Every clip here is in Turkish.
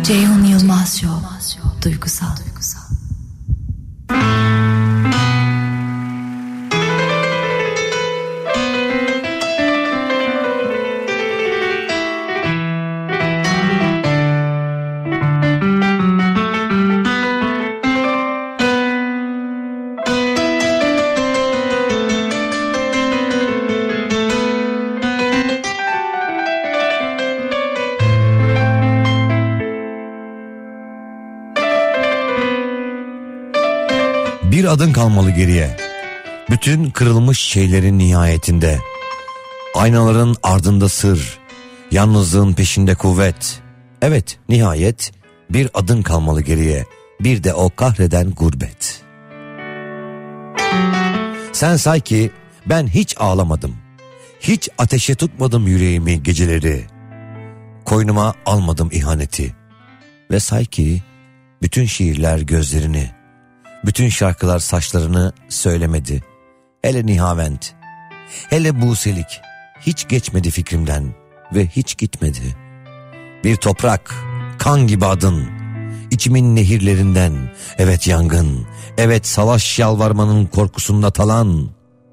Ceyhun Yılmaz Show. Duygusal. Bir adın kalmalı geriye. Bütün kırılmış şeylerin nihayetinde. Aynaların ardında sır. Yalnızlığın peşinde kuvvet. Evet, nihayet bir adın kalmalı geriye. Bir de o kahreden gurbet. Sen say ki ben hiç ağlamadım. Hiç ateşe tutmadım yüreğimi geceleri. Koynuma almadım ihaneti. Ve say ki bütün şiirler gözlerini, bütün şarkılar saçlarını söylemedi. Hele Nihavent, hele Buselik hiç geçmedi fikrimden ve hiç gitmedi. Bir toprak, kan gibi adın, içimin nehirlerinden, evet yangın, evet savaş yalvarmanın korkusunda talan.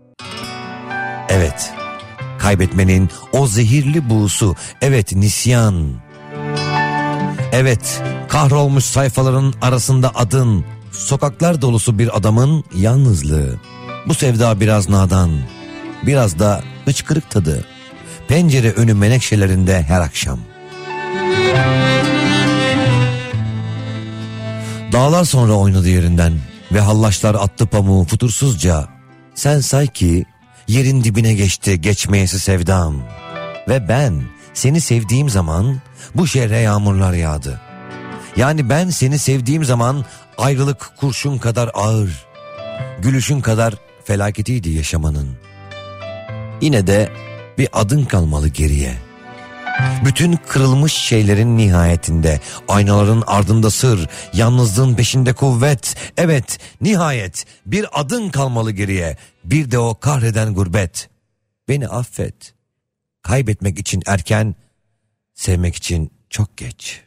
Evet, kaybetmenin o zehirli buğusu, evet nisyan. Evet, kahrolmuş sayfaların arasında adın, sokaklar dolusu bir adamın yalnızlığı. Bu sevda biraz nadan, biraz da hıçkırık tadı. Pencere önü menekşelerinde her akşam. Dağlar sonra oynadı yerinden ve hallaçlar attı pamuğu futursuzca. Sen say ki yerin dibine geçti geçmeyesi sevdam. Ve ben seni sevdiğim zaman bu şehre yağmurlar yağdı. Yani ben seni sevdiğim zaman ayrılık kurşun kadar ağır, gülüşün kadar felaketiydi yaşamanın. Yine de bir adın kalmalı geriye. Bütün kırılmış şeylerin nihayetinde, aynaların ardında sır, yalnızlığın peşinde kuvvet. Evet, nihayet bir adın kalmalı geriye, bir de o kahreden gurbet. Beni affet, kaybetmek için erken, sevmek için çok geç.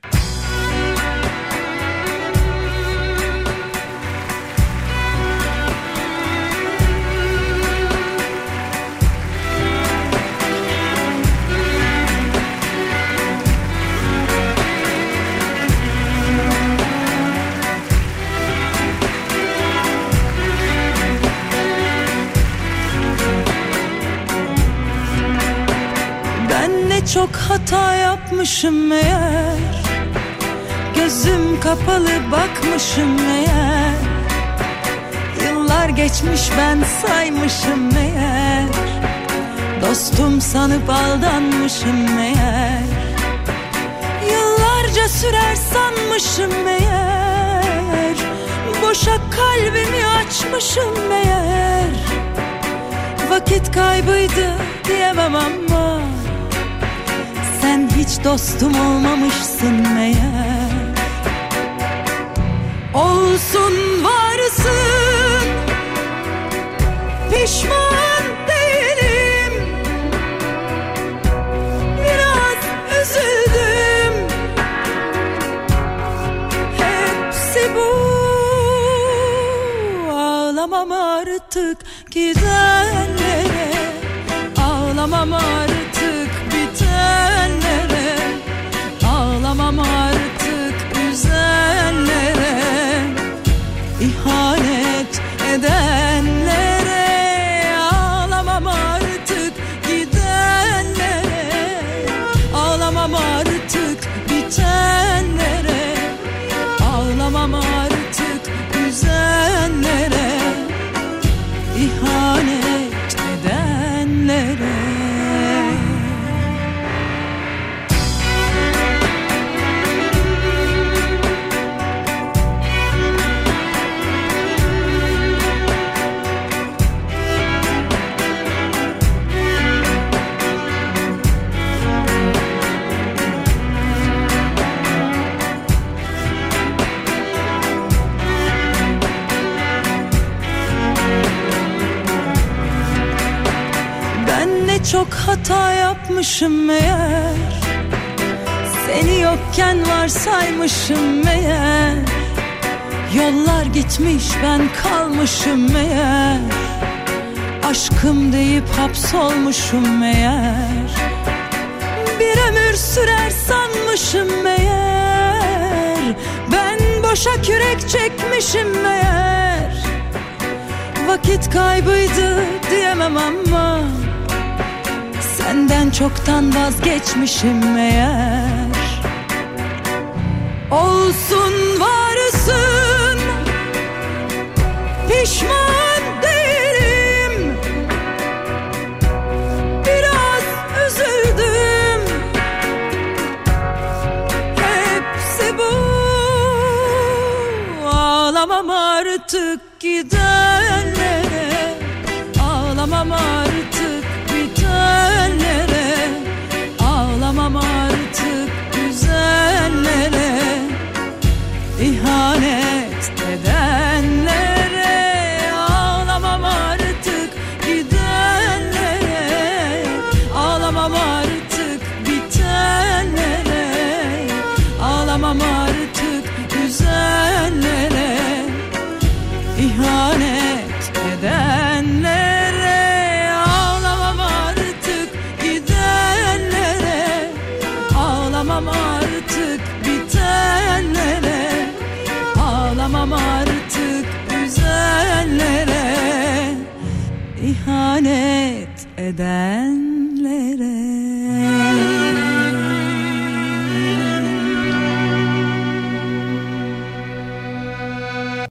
Çok hata yapmışım meğer, gözüm kapalı bakmışım meğer. Yıllar geçmiş ben saymışım meğer, dostum sanıp aldanmışım meğer. Yıllarca sürer sanmışım meğer, boşa kalbimi açmışım meğer. Vakit kaybıydı diyemem ama sen hiç dostum olmamışsın meğer. Olsun varsın, pişman değilim. Biraz üzüldüm, hepsi bu. Ağlamam artık gidenlere, ağlamam artık bitenlere, ağlamam artık üzenlere, ihanet edenlere. Ağlamam artık gidenlere, ağlamam artık bitenlere, ağlamam artık üzenlere, ihanet edenlere. Çok hata yapmışım meğer, Seni yokken varsaymışım meğer, yollar gitmiş ben kalmışım meğer, aşkım deyip hapsolmuşum meğer, bir ömür sürer sanmışım meğer, ben boşa kürek çekmişim meğer, vakit kaybıydı diyemem ama senden çoktan vazgeçmişim meğer. Olsun varsın, pişman değilim, biraz üzüldüm, hepsi bu. Ağlamam artık gidenlere, ağlamam artık bitenlere, ağlamam artık güzellere, İhanet edenlere, ağlamam artık gidenlere, ağlamam artık bitenlere, ağlamam artık güzellere, İhanet edenlere, ağlamam artık gidenlere, ağlamam artık bitenlere, ağlamam artık güzellere, İhanet edenlere.